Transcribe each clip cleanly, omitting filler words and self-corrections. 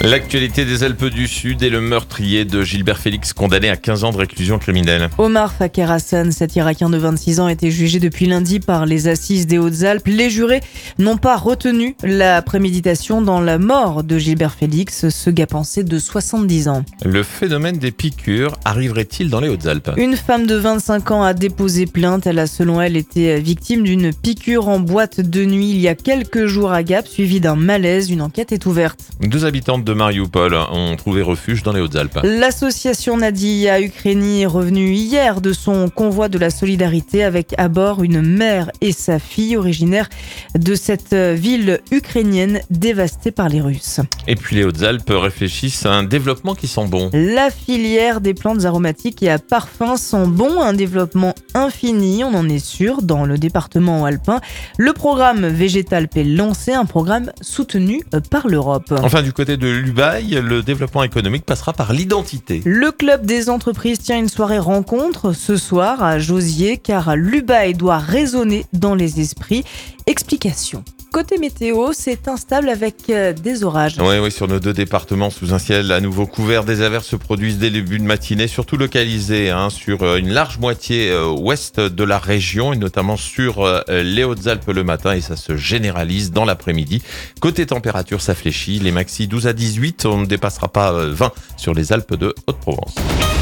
L'actualité des Alpes du Sud et le meurtrier de Gilbert Félix, condamné à 15 ans de réclusion criminelle. Omar Faker Hassan, cet Irakien de 26 ans, a été jugé depuis lundi par les assises des Hautes-Alpes. Les jurés n'ont pas retenu la préméditation dans la mort de Gilbert Félix, ce gars-pensé de 70 ans. Le phénomène des piqûres arriverait-il dans les Hautes-Alpes ? Une femme de 25 ans a déposé plainte. Elle a, selon elle, été victime d'une piqûre en boîte de nuit il y a quelques jours à Gap, suivie d'un malaise. Une enquête est ouverte. 2 habitantes de Mariupol ont trouvé refuge dans les Hautes-Alpes. L'association Nadia Ukraini est revenue hier de son convoi de la solidarité avec à bord une mère et sa fille originaires de cette ville ukrainienne dévastée par les Russes. Et puis les Hautes-Alpes réfléchissent à un développement qui sent bon. La filière des plantes aromatiques et à parfum sent bon, un développement infini, on en est sûr, dans le département alpin. Le programme Végétalp est lancé, un programme soutenu par l'Europe. Enfin, du côté de l'Ubaï, le développement économique passera par l'identité. Le club des entreprises tient une soirée rencontre ce soir à Josier, car l'Ubaï doit résonner dans les esprits. Explication. Côté météo, c'est instable avec des orages. Oui, sur nos 2 départements, sous un ciel à nouveau couvert, des averses se produisent dès le début de matinée, surtout localisées sur une large moitié ouest de la région, et notamment sur les Hautes-Alpes le matin, et ça se généralise dans l'après-midi. Côté température, ça fléchit, les maxi 12 à 18, on ne dépassera pas 20 sur les Alpes de Haute-Provence.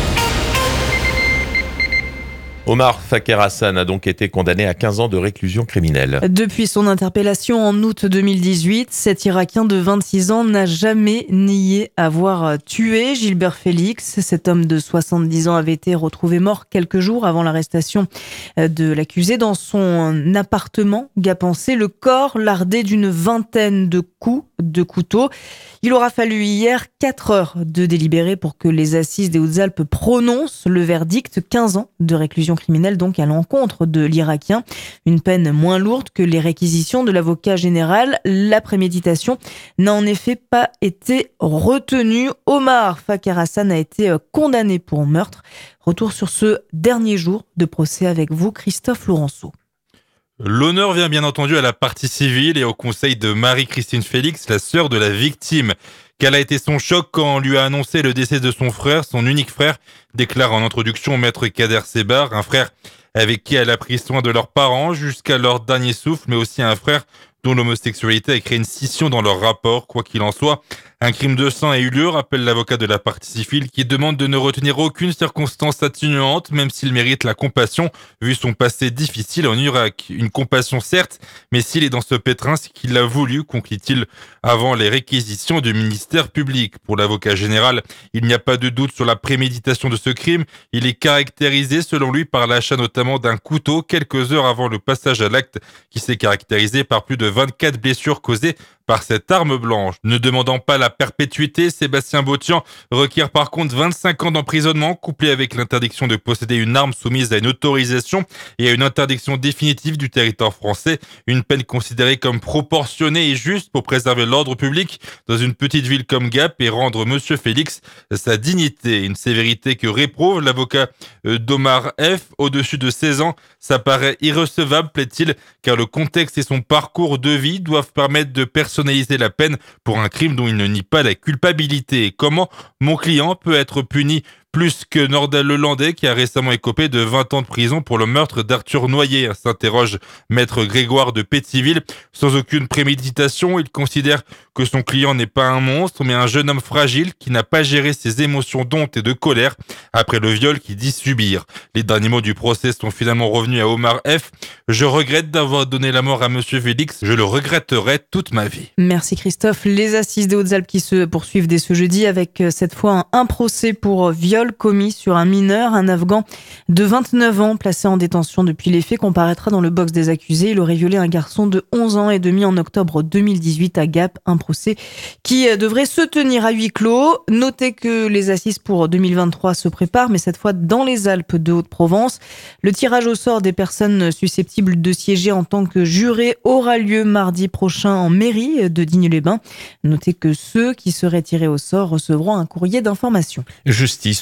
Omar Faker Hassan a donc été condamné à 15 ans de réclusion criminelle. Depuis son interpellation en août 2018, cet Irakien de 26 ans n'a jamais nié avoir tué Gilbert Félix. Cet homme de 70 ans avait été retrouvé mort quelques jours avant l'arrestation de l'accusé dans son appartement gap-pensé, le corps lardé d'une vingtaine de coups de couteau. Il aura fallu hier 4 heures de délibéré pour que les assises des Hautes-Alpes prononcent le verdict. 15 ans de réclusion criminelle donc à l'encontre de l'Irakien. Une peine moins lourde que les réquisitions de l'avocat général. La préméditation n'a en effet pas été retenue. Omar Faker Hassan a été condamné pour meurtre. Retour sur ce dernier jour de procès avec vous, Christophe Laurenceau. L'honneur vient bien entendu à la partie civile et au conseil de Marie-Christine Félix, la sœur de la victime. Quel a été son choc quand on lui a annoncé le décès de son frère, son unique frère, déclare en introduction maître Kader Sebar, un frère avec qui elle a pris soin de leurs parents jusqu'à leur dernier souffle, mais aussi un frère dont l'homosexualité a créé une scission dans leur rapport. Quoi qu'il en soit, un crime de sang a eu lieu, rappelle l'avocat de la partie civile, qui demande de ne retenir aucune circonstance atténuante, même s'il mérite la compassion, vu son passé difficile en Irak. Une compassion certes, mais s'il est dans ce pétrin, c'est qu'il l'a voulu, conclut-il avant les réquisitions du ministère public. Pour l'avocat général, il n'y a pas de doute sur la préméditation de ce crime. Il est caractérisé, selon lui, par l'achat notamment d'un couteau quelques heures avant le passage à l'acte, qui s'est caractérisé par plus de 24 blessures causées par cette arme blanche. Ne demandant pas la perpétuité, Sébastien Botian requiert par contre 25 ans d'emprisonnement, couplé avec l'interdiction de posséder une arme soumise à une autorisation et à une interdiction définitive du territoire français. Une peine considérée comme proportionnée et juste pour préserver l'ordre public dans une petite ville comme Gap et rendre Monsieur Félix sa dignité. Une sévérité que réprouve l'avocat d'Omar F. Au-dessus de 16 ans, ça paraît irrecevable, plaît-il, car le contexte et son parcours de vie doivent permettre de personnaliser la peine pour un crime dont il ne nie pas la culpabilité. Et comment mon client peut être puni plus que Nordal Lelandais, qui a récemment écopé de 20 ans de prison pour le meurtre d'Arthur Noyer, s'interroge maître Grégoire de Pétiville. Sans aucune préméditation, il considère que son client n'est pas un monstre, mais un jeune homme fragile qui n'a pas géré ses émotions d'honte et de colère après le viol qu'il dit subir. Les derniers mots du procès sont finalement revenus à Omar F. Je regrette d'avoir donné la mort à Monsieur Félix. Je le regretterai toute ma vie. Merci Christophe. Les assises des Hautes-Alpes qui se poursuivent dès ce jeudi avec cette fois un procès pour viol commis sur un mineur, un Afghan de 29 ans placé en détention depuis les faits, comparaîtra dans le box des accusés. Il aurait violé un garçon de 11 ans et demi en octobre 2018 à Gap, un procès qui devrait se tenir à huis clos. Notez que les assises pour 2023 se préparent, mais cette fois dans les Alpes de Haute-Provence. Le tirage au sort des personnes susceptibles de siéger en tant que jurés aura lieu mardi prochain en mairie de Digne-les-Bains. Notez que ceux qui seraient tirés au sort recevront un courrier d'information. Justice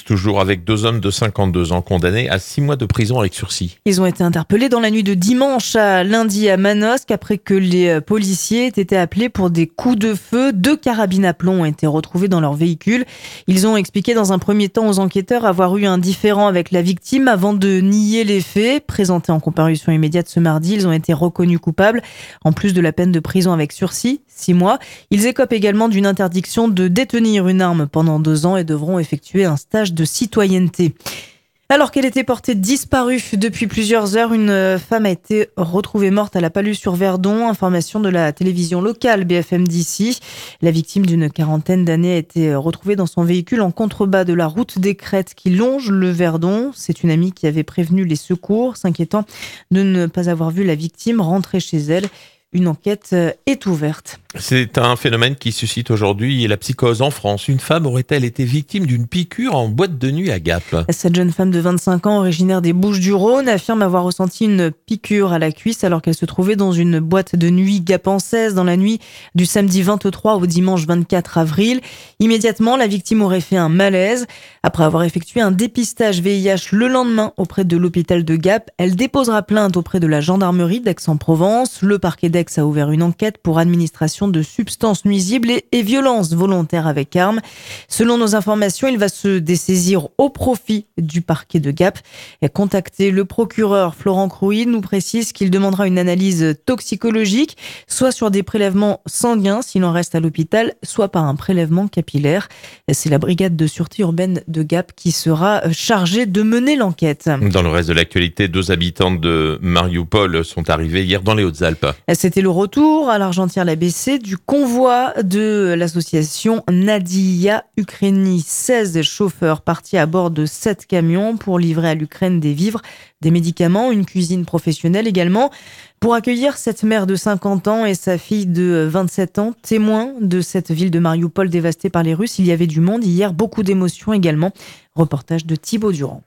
toujours avec 2 hommes de 52 ans condamnés à 6 mois de prison avec sursis. Ils ont été interpellés dans la nuit de dimanche à lundi à Manosque après que les policiers aient été appelés pour des coups de feu. 2 carabines à plomb ont été retrouvées dans leur véhicule. Ils ont expliqué dans un premier temps aux enquêteurs avoir eu un différend avec la victime avant de nier les faits. Présentés en comparution immédiate ce mardi, ils ont été reconnus coupables. En plus de la peine de prison avec sursis, 6 mois, ils écopent également d'une interdiction de détenir une arme pendant 2 ans et devront effectuer un stage de citoyenneté. Alors qu'elle était portée disparue depuis plusieurs heures, une femme a été retrouvée morte à la Palus-sur-Verdon. Information de la télévision locale BFM d'ici. La victime d'une quarantaine d'années a été retrouvée dans son véhicule en contrebas de la route des Crêtes qui longe le Verdon. C'est une amie qui avait prévenu les secours, s'inquiétant de ne pas avoir vu la victime rentrer chez elle. Une enquête est ouverte. C'est un phénomène qui suscite aujourd'hui la psychose en France. Une femme aurait-elle été victime d'une piqûre en boîte de nuit à Gap ? Cette jeune femme de 25 ans, originaire des Bouches-du-Rhône, affirme avoir ressenti une piqûre à la cuisse alors qu'elle se trouvait dans une boîte de nuit gapençaise dans la nuit du samedi 23 au dimanche 24 avril. Immédiatement, la victime aurait fait un malaise. Après avoir effectué un dépistage VIH le lendemain auprès de l'hôpital de Gap, elle déposera plainte auprès de la gendarmerie d'Aix-en-Provence. Le parquet d'Aix a ouvert une enquête pour administration de substances nuisibles et violences volontaires avec armes. Selon nos informations, il va se dessaisir au profit du parquet de Gap. Contacté, le procureur Florent Crouy nous précise qu'il demandera une analyse toxicologique, soit sur des prélèvements sanguins s'il en reste à l'hôpital, soit par un prélèvement capillaire. C'est la brigade de sûreté urbaine de Gap qui sera chargée de mener l'enquête. Dans le reste de l'actualité, 2 habitants de Mariupol sont arrivés hier dans les Hautes-Alpes. C'était le retour à l'Argentière-la-Bessée du convoi de l'association Nadia Ukraini. 16 chauffeurs partis à bord de 7 camions pour livrer à l'Ukraine des vivres, des médicaments, une cuisine professionnelle également. Pour accueillir cette mère de 50 ans et sa fille de 27 ans, témoins de cette ville de Mariupol dévastée par les Russes, il y avait du monde hier, beaucoup d'émotions également. Reportage de Thibaut Durand.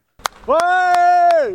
Ouais,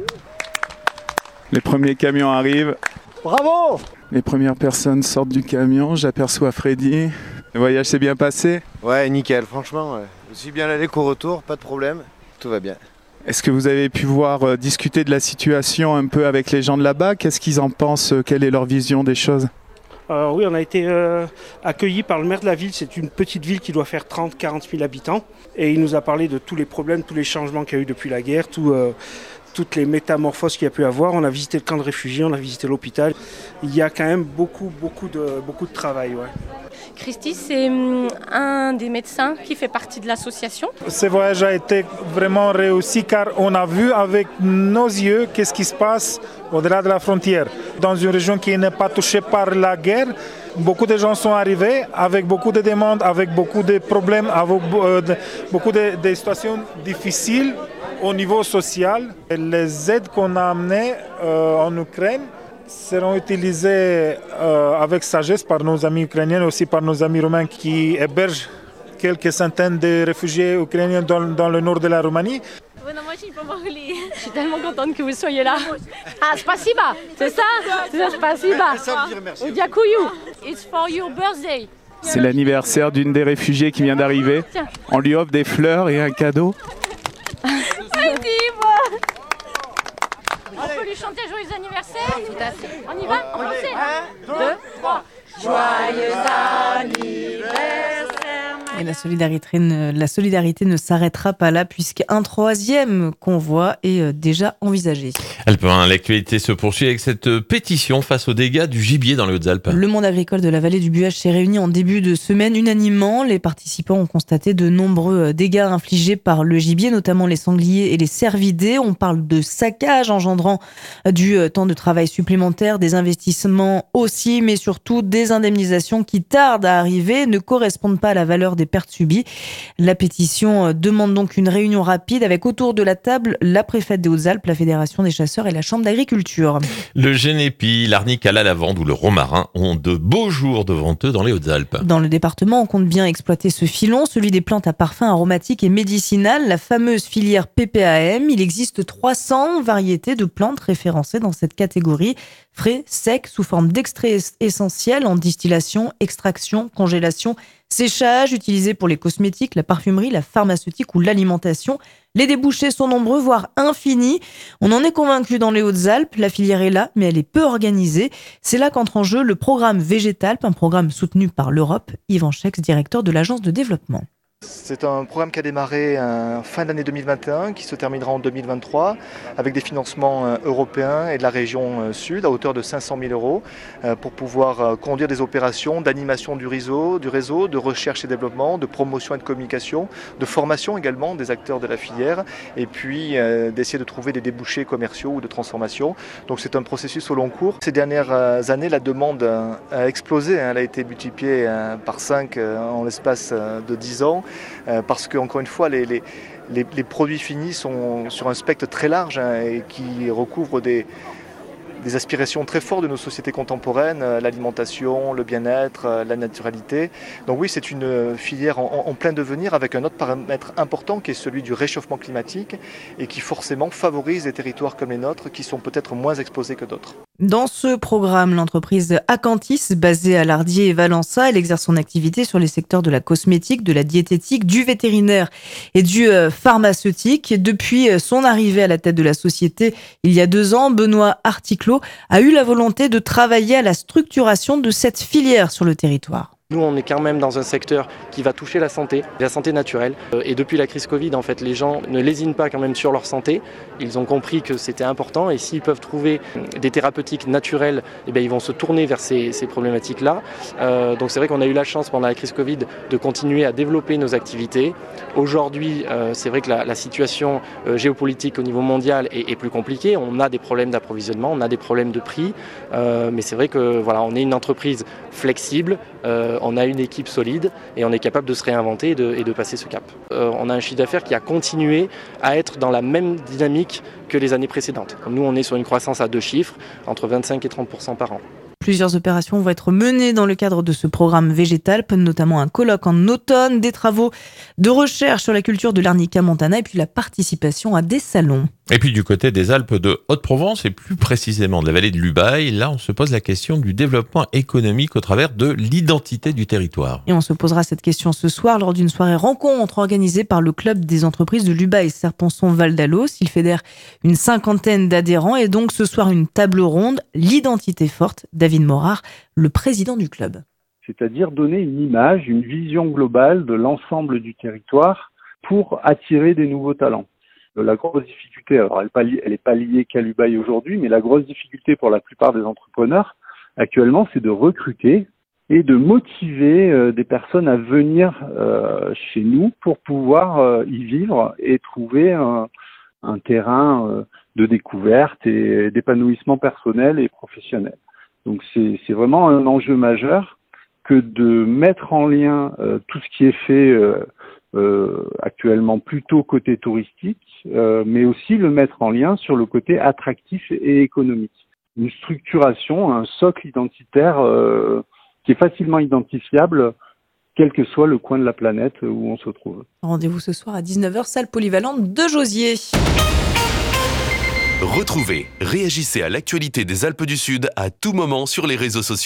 les premiers camions arrivent. Bravo! Les premières personnes sortent du camion, j'aperçois Freddy. Le voyage s'est bien passé? Ouais, nickel, franchement. Ouais. Aussi bien l'aller qu'au retour, pas de problème, tout va bien. Est-ce que vous avez pu discuter de la situation un peu avec les gens de là-bas? Qu'est-ce qu'ils en pensent? Quelle est leur vision des choses? Oui, on a été accueillis par le maire de la ville. C'est une petite ville qui doit faire 30-40 000 habitants. Et il nous a parlé de tous les problèmes, tous les changements qu'il y a eu depuis la guerre, toutes les métamorphoses qu'il y a pu avoir. On a visité le camp de réfugiés, on a visité l'hôpital. Il y a quand même beaucoup de travail. Ouais. Christy, c'est un des médecins qui fait partie de l'association. Ce voyage a été vraiment réussi car on a vu avec nos yeux qu'est-ce qui se passe au-delà de la frontière. Dans une région qui n'est pas touchée par la guerre, beaucoup de gens sont arrivés avec beaucoup de demandes, avec beaucoup de problèmes, avec beaucoup de situations difficiles au niveau social. Et les aides qu'on a amenées en Ukraine seront utilisées avec sagesse par nos amis ukrainiens et aussi par nos amis roumains qui hébergent quelques centaines de réfugiés ukrainiens dans le nord de la Roumanie. Je suis tellement contente que vous soyez là. Ah, spasiba, c'est ça? C'est spasiba. Udiakuyu. It's for your birthday. C'est l'anniversaire d'une des réfugiés qui vient d'arriver. On lui offre des fleurs et un cadeau. On peut lui chanter joyeux anniversaire? Tout à fait. On y va? En français? 1, 2, 3. Joyeux anniversaire. Et la solidarité ne s'arrêtera pas là puisqu'un 3e convoi est déjà envisagé. Alpin, l'actualité se poursuit avec cette pétition face aux dégâts du gibier dans les Hautes-Alpes. Le monde agricole de la vallée du Buage s'est réuni en début de semaine unanimement. Les participants ont constaté de nombreux dégâts infligés par le gibier, notamment les sangliers et les cervidés. On parle de saccage engendrant du temps de travail supplémentaire, des investissements aussi, mais surtout des indemnisations qui tardent à arriver, ne correspondent pas à la valeur des pertes subies. La pétition demande donc une réunion rapide avec autour de la table la préfète des Hautes-Alpes, la Fédération des chasseurs et la Chambre d'agriculture. Le genépi, l'arnica à la lavande ou le romarin ont de beaux jours devant eux dans les Hautes-Alpes. Dans le département, on compte bien exploiter ce filon, celui des plantes à parfum aromatique et médicinal, la fameuse filière PPAM. Il existe 300 variétés de plantes référencées dans cette catégorie. Frais, secs, sous forme d'extraits essentiels en distillation, extraction, congélation, Séchage utilisé pour les cosmétiques, la parfumerie, la pharmaceutique ou l'alimentation. Les débouchés sont nombreux, voire infinis. On en est convaincu dans les Hautes-Alpes. La filière est là, mais elle est peu organisée. C'est là qu'entre en jeu le programme Végétalp, un programme soutenu par l'Europe. Yvan Schex, directeur de l'agence de développement. C'est un programme qui a démarré fin d'année 2021, qui se terminera en 2023, avec des financements européens et de la région sud à hauteur de 500 000 euros pour pouvoir conduire des opérations d'animation du réseau, de recherche et développement, de promotion et de communication, de formation également des acteurs de la filière, et puis d'essayer de trouver des débouchés commerciaux ou de transformation. Donc c'est un processus au long cours. Ces dernières années, la demande a explosé, elle a été multipliée par 5 en l'espace de 10 ans. Parce que, encore une fois, les produits finis sont sur un spectre très large et qui recouvre des aspirations très fortes de nos sociétés contemporaines, l'alimentation, le bien-être, la naturalité. Donc oui, c'est une filière en plein devenir avec un autre paramètre important qui est celui du réchauffement climatique et qui forcément favorise des territoires comme les nôtres qui sont peut-être moins exposés que d'autres. Dans ce programme, l'entreprise Acantis, basée à Lardier et Valença, elle exerce son activité sur les secteurs de la cosmétique, de la diététique, du vétérinaire et du pharmaceutique. Depuis son arrivée à la tête de la société il y a 2 ans, Benoît Articlot a eu la volonté de travailler à la structuration de cette filière sur le territoire. Nous, on est quand même dans un secteur qui va toucher la santé naturelle. Et depuis la crise Covid, en fait, les gens ne lésinent pas quand même sur leur santé. Ils ont compris que c'était important et s'ils peuvent trouver des thérapeutiques naturelles, eh bien, ils vont se tourner vers ces problématiques-là. Donc c'est vrai qu'on a eu la chance pendant la crise Covid de continuer à développer nos activités. Aujourd'hui, c'est vrai que la situation géopolitique au niveau mondial est plus compliquée. On a des problèmes d'approvisionnement, on a des problèmes de prix. Mais c'est vrai que voilà, on est une entreprise flexible. On a une équipe solide et on est capable de se réinventer et de passer ce cap. On a un chiffre d'affaires qui a continué à être dans la même dynamique que les années précédentes. Comme nous, on est sur une croissance à 2 chiffres, entre 25 et 30% par an. Plusieurs opérations vont être menées dans le cadre de ce programme Végétalp, notamment un colloque en automne, des travaux de recherche sur la culture de l'Arnica montana et puis la participation à des salons. Et puis du côté des Alpes de Haute-Provence et plus précisément de la vallée de l'Ubaye, là on se pose la question du développement économique au travers de l'identité du territoire. Et on se posera cette question ce soir lors d'une soirée rencontre organisée par le club des entreprises de l'Ubaye-Serponçon-Val d'Allos. Il fédère une 50aine d'adhérents et donc ce soir une table ronde, l'identité forte. David Morard, le président du club. C'est-à-dire donner une image, une vision globale de l'ensemble du territoire pour attirer des nouveaux talents. La grosse difficulté, alors elle n'est pas liée qu'à l'Ubaye aujourd'hui, mais la grosse difficulté pour la plupart des entrepreneurs actuellement, c'est de recruter et de motiver des personnes à venir chez nous pour pouvoir y vivre et trouver un terrain de découverte et d'épanouissement personnel et professionnel. Donc c'est vraiment un enjeu majeur que de mettre en lien tout ce qui est fait actuellement plutôt côté touristique, mais aussi le mettre en lien sur le côté attractif et économique. Une structuration, un socle identitaire qui est facilement identifiable, quel que soit le coin de la planète où on se trouve. Rendez-vous ce soir à 19h, salle polyvalente de Josier. Retrouvez, réagissez à l'actualité des Alpes du Sud à tout moment sur les réseaux sociaux.